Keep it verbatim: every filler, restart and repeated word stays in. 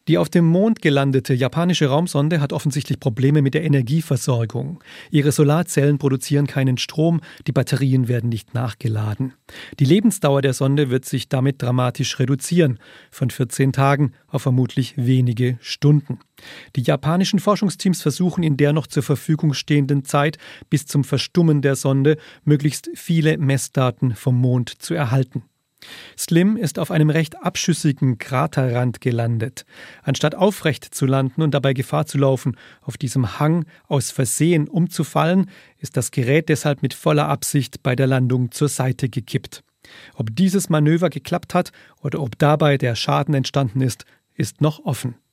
Die auf dem Mond gelandete japanische Raumsonde hat offensichtlich Probleme mit der Energieversorgung. Ihre Solarzellen produzieren keinen Strom, die Batterien werden nicht nachgeladen. Die Lebensdauer der Sonde wird sich damit dramatisch reduzieren, von vierzehn Tagen auf vermutlich wenige Stunden. Die japanischen Forschungsteams versuchen in der noch zur Verfügung stehenden Zeit bis zum Verstummen der Sonde möglichst viele Messdaten vom Mond zu erhalten. Slim ist auf einem recht abschüssigen Kraterrand gelandet. Anstatt aufrecht zu landen und dabei Gefahr zu laufen, auf diesem Hang aus Versehen umzufallen, ist das Gerät deshalb mit voller Absicht bei der Landung zur Seite gekippt. Ob dieses Manöver geklappt hat oder ob dabei der Schaden entstanden ist, ist noch offen.